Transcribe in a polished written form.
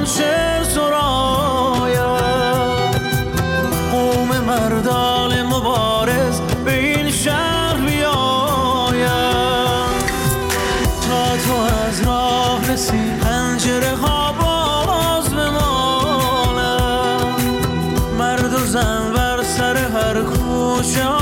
شعر سراید، قوم مردان مبارز به این شهر بیاید. تا تو از راه رسی پنجره ها باز بماند، مرد و زن بر سر هر کوچه